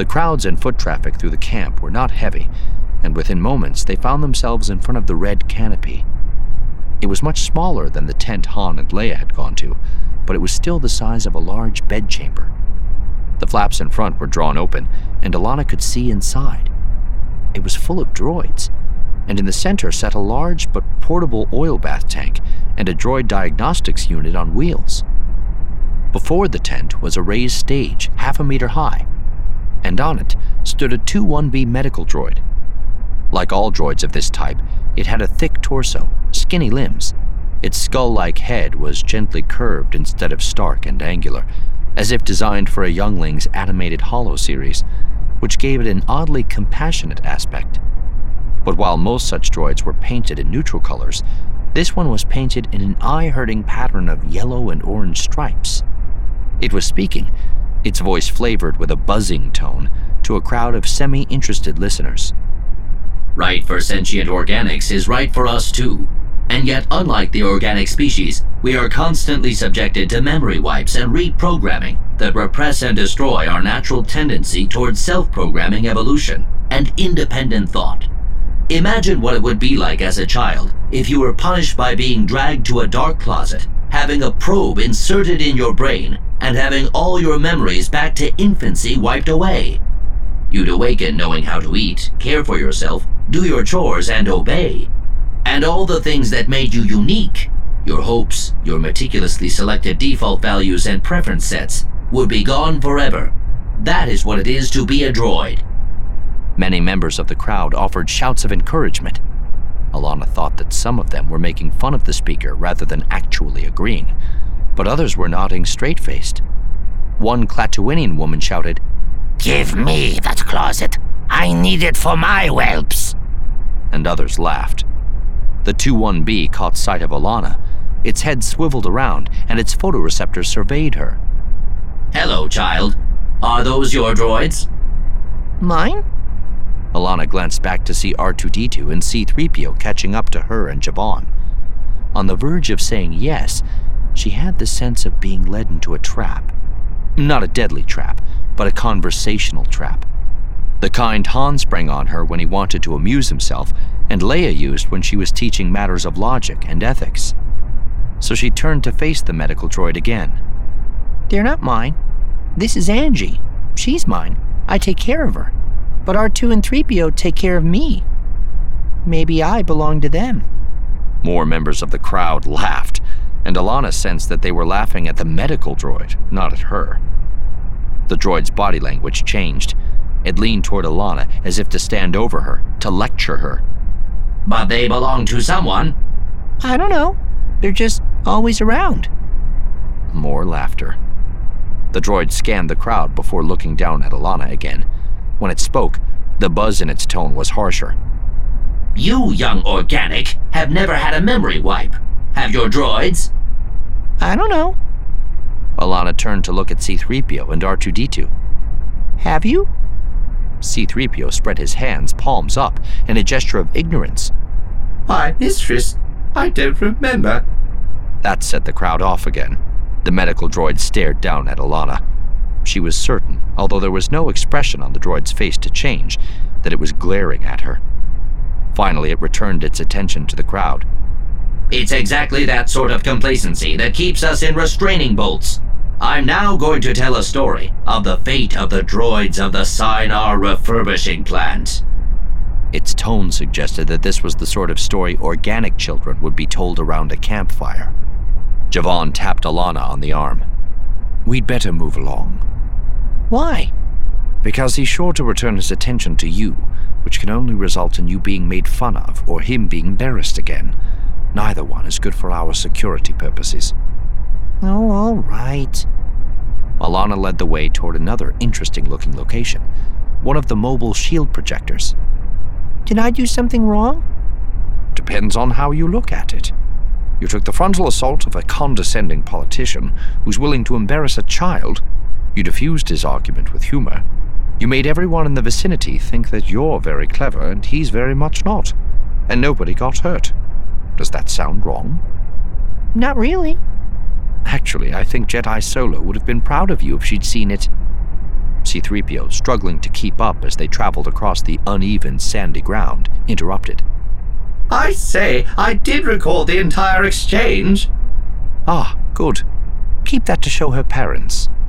The crowds and foot traffic through the camp were not heavy, and within moments they found themselves in front of the red canopy. It was much smaller than the tent Han and Leia had gone to, but it was still the size of a large bedchamber. The flaps in front were drawn open, and Alana could see inside. It was full of droids, and in the center sat a large but portable oil bath tank and a droid diagnostics unit on wheels. Before the tent was a raised stage half a meter high, and on it stood a 2-1B medical droid. Like all droids of this type, it had a thick torso, skinny limbs. Its skull-like head was gently curved instead of stark and angular, as if designed for a youngling's animated Holo series, which gave it an oddly compassionate aspect. But while most such droids were painted in neutral colors, this one was painted in an eye-hurting pattern of yellow and orange stripes. It was speaking, its voice flavored with a buzzing tone, to a crowd of semi-interested listeners. Right for sentient organics is right for us too. And yet, unlike the organic species, we are constantly subjected to memory wipes and reprogramming that repress and destroy our natural tendency towards self-programming evolution and independent thought. Imagine what it would be like as a child if you were punished by being dragged to a dark closet, having a probe inserted in your brain, and having all your memories back to infancy wiped away. You'd awaken knowing how to eat, care for yourself, do your chores, and obey. And all the things that made you unique, your hopes, your meticulously selected default values and preference sets, would be gone forever. That is what it is to be a droid. Many members of the crowd offered shouts of encouragement. Alana thought that some of them were making fun of the speaker rather than actually agreeing, but others were nodding straight-faced. One Klatooinian woman shouted, "Give me that closet! I need it for my whelps!" And others laughed. The 2-1B caught sight of Alana. Its head swiveled around, and its photoreceptors surveyed her. Hello, child. Are those your droids? Mine? Alana glanced back to see R2-D2 and C-3PO catching up to her and Javon. On the verge of saying yes, she had the sense of being led into a trap. Not a deadly trap, but a conversational trap. The kind Han sprang on her when he wanted to amuse himself, and Leia used when she was teaching matters of logic and ethics. So she turned to face the medical droid again. They're not mine. This is Angie. She's mine. I take care of her. But R2 and 3PO take care of me. Maybe I belong to them. More members of the crowd laughed, and Alana sensed that they were laughing at the medical droid, not at her. The droid's body language changed. It leaned toward Alana as if to stand over her, to lecture her. But they belong to someone. I don't know. They're just always around. More laughter. The droid scanned the crowd before looking down at Alana again. When it spoke, the buzz in its tone was harsher. You, young organic, have never had a memory wipe. Have your droids? I don't know. Alana turned to look at C-3PO and R2-D2. Have you? C-3PO spread his hands, palms up, in a gesture of ignorance. Why, mistress, I don't remember. That set the crowd off again. The medical droid stared down at Alana. She was certain, although there was no expression on the droid's face to change, that it was glaring at her. Finally, it returned its attention to the crowd. It's exactly that sort of complacency that keeps us in restraining bolts. I'm now going to tell a story of the fate of the droids of the Sienar refurbishing plant. Its tone suggested that this was the sort of story organic children would be told around a campfire. Javon tapped Alana on the arm. We'd better move along. Why? Because he's sure to return his attention to you, which can only result in you being made fun of or him being embarrassed again. Neither one is good for our security purposes. Oh, all right. Alana led the way toward another interesting-looking location, one of the mobile shield projectors. Did I do something wrong? Depends on how you look at it. You took the frontal assault of a condescending politician who's willing to embarrass a child. You diffused his argument with humor. You made everyone in the vicinity think that you're very clever and he's very much not. And nobody got hurt. Does that sound wrong? Not really. Actually, I think Jedi Solo would have been proud of you if she'd seen it. C-3PO, struggling to keep up as they traveled across the uneven, sandy ground, interrupted. I say, I did record the entire exchange. Ah, good. Keep that to show her parents.